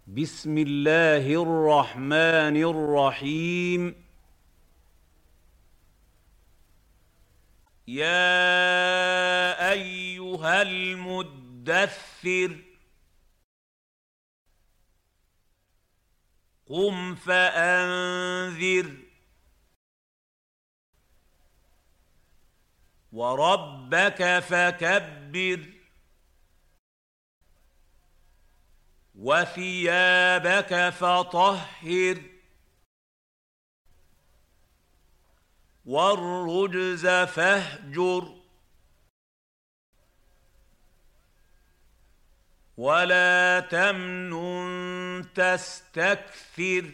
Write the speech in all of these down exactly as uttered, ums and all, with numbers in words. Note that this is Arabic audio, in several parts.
بسم الله الرحمن الرحيم. يا أيها المدثر قم فأنذر وربك فكبر وثيابك فطهر والرجز فاهجر ولا تمنن تستكثر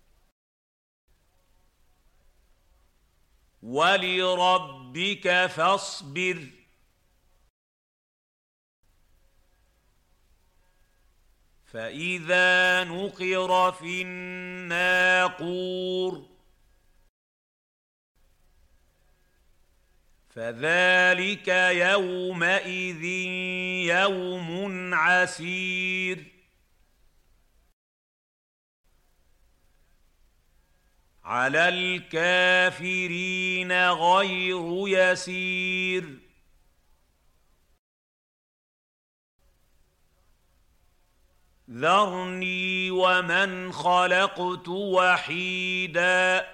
ولربك فاصبر فإذا نقر في الناقور فذلك يومئذ يوم عسير على الكافرين غير يسير ذرني ومن خلقت وحيدا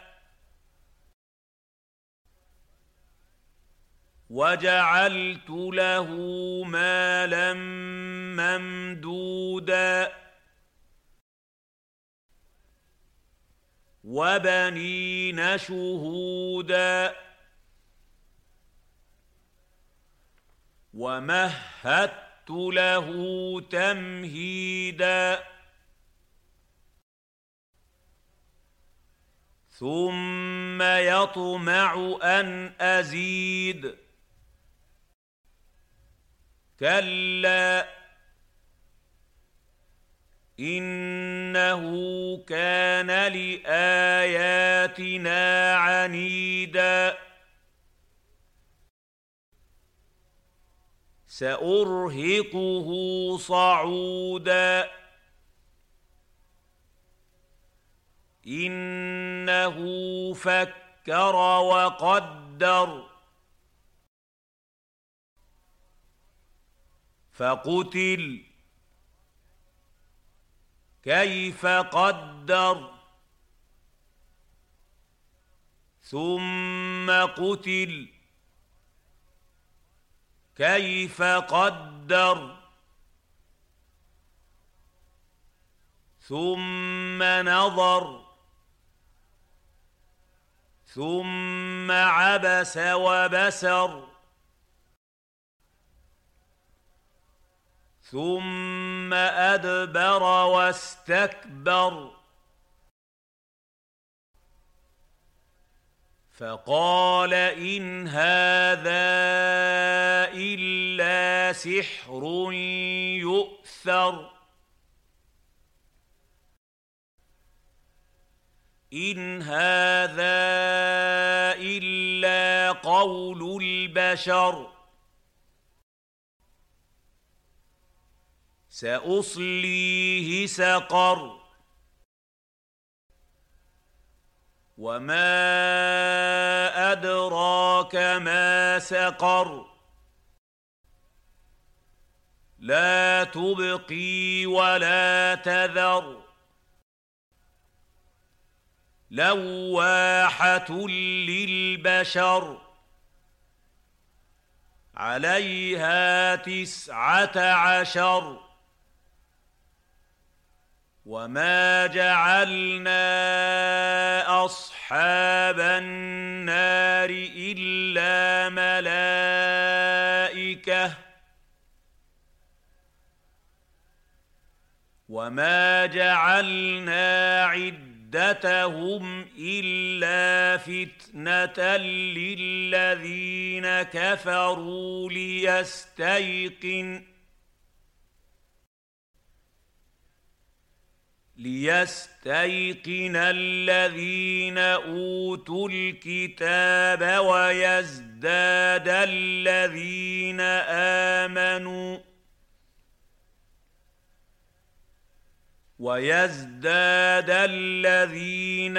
وجعلت له مالا ممدودا وبنين شهودا ومهدت له تمهيدا ثم يطمع أن أزيد كلا إنه كان لآياتنا عنيدا سأرهقه صعودا إنه فكر وقدر فقتل كيف قدر ثم قتل كيف قدر ثم نظر ثم عبس وبسر ثم أدبر واستكبر فقال إن هذا إلا سحر يؤثر إن هذا إلا قول البشر سأصليه سقر وما أدراك ما سقر لا تبقي ولا تذر لواحة للبشر عليها تسعة عشر وما جعلنا أصحاب النار إلا ملائكة وما جعلنا عدتهم إلا فتنة للذين كفروا ليستيقن ليستيقن الذين أوتوا الكتاب ويزداد الذين آمنوا ويزداد الذين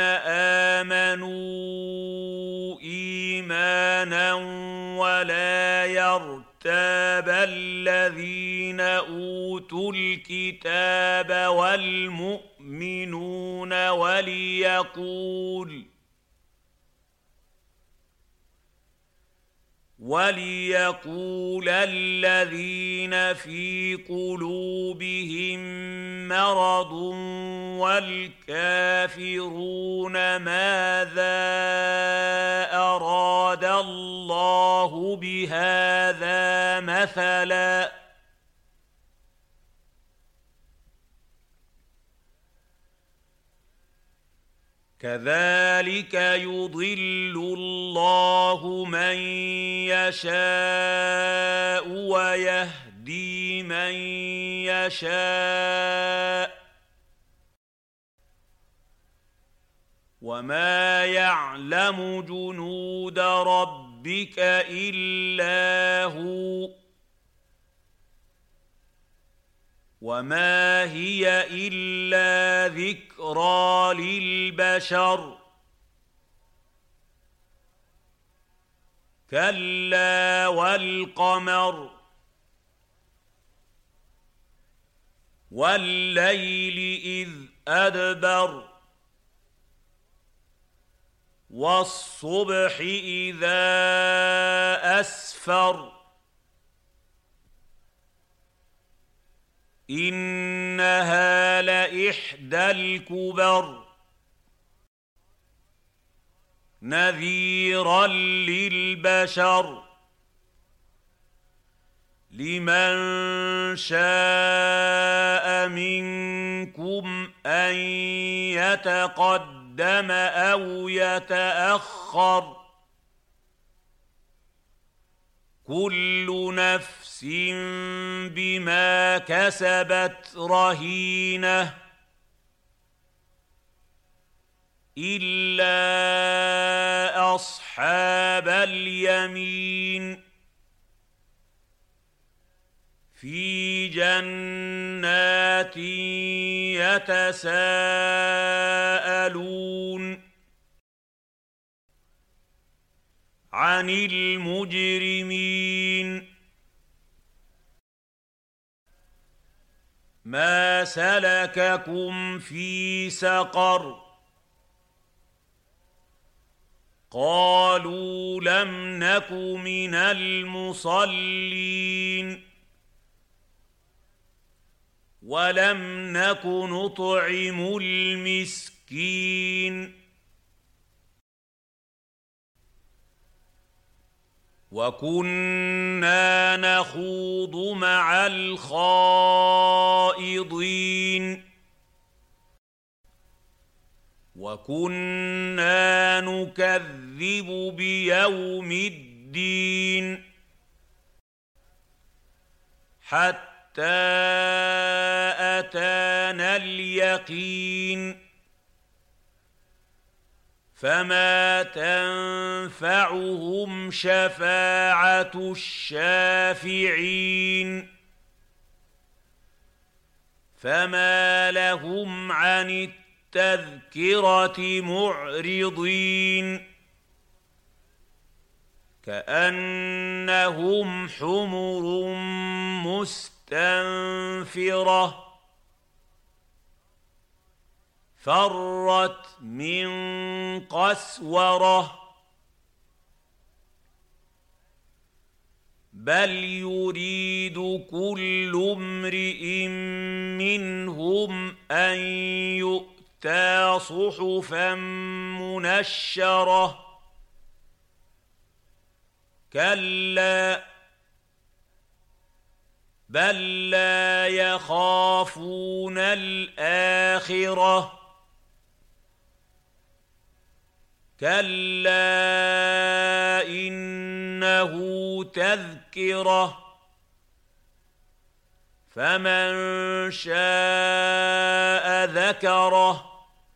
آمنوا إيمانا ولا يرتاب الذين أوتوا الكتاب والمؤمنون وليقول وليقول الذين في قلوبهم مرض والكافرون ماذا أراد الله بهذا مثلا كذلك يضل الله من يشاء ويهدي من يشاء وما يعلم جنود ربك إلا هو وما هي إلا ذكرى للبشر كلا والقمر والليل إذ أدبر والصبح إذا أسفر إنها لإحدى الكبر نذيرا للبشر لمن شاء منكم أن يتقدم أو يتأخر كل نفس بما كسبت رهينة إلا أصحاب اليمين في جنات يتساءلون عن المجرمين ما سلككم في سقر قالوا لم نك من المصلين ولم نك نطعم المسكين وكنا نخوض مع الخائضين وكنا نكذب بيوم الدين حتى أتانا اليقين فما تنفعهم شفاعة الشافعين فما لهم عن التذكرة معرضين كأنهم حمر مستنفرة فرت من قسورة بل يريد كل امرئ منهم أن يؤتى صحفا منشرة كلا بل لا يخافون الآخرة كلا إنه تذكرة فمن شاء ذكره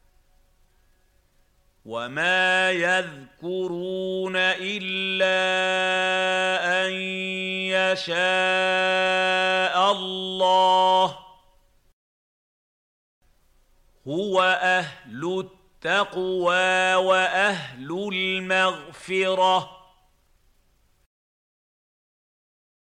وما يذكرون إلا أن يشاء الله هو أهل التقوى وأهل المغفرة